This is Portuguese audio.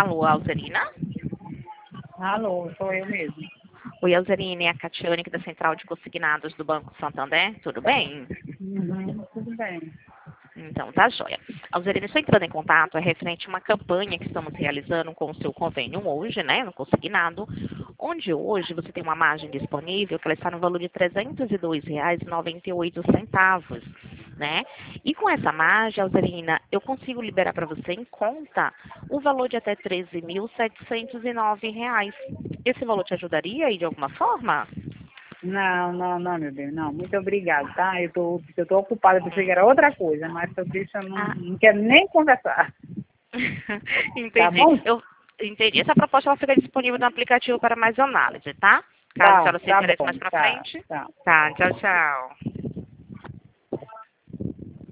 Alô, Alzerina? Alô, sou eu mesmo. Oi, Alzerina, é a Catiane aqui da Central de Consignados do Banco Santander. Tudo bem? Tudo bem. Então, tá joia. Alzerina, estou entrando em contato, é referente a uma campanha que estamos realizando com o seu convênio hoje, né, no Consignado, onde hoje você tem uma margem disponível que ela está no valor de R$ 302,98, né? E com essa margem, Alzerina, eu consigo liberar para você em conta o valor de até R$ 13.709. Esse valor te ajudaria aí de alguma forma? Não, meu bem, não. Muito obrigado, tá? Eu tô ocupada, pensei que era outra coisa, mas sobre isso eu Ah, não quero nem conversar. Tá entendi. bom? Eu entendi. Essa proposta ela fica disponível no aplicativo para mais análise, tá? Caso a senhora se Tá interesse mais bom, para tá, frente. tá. Tá, tchau, tchau.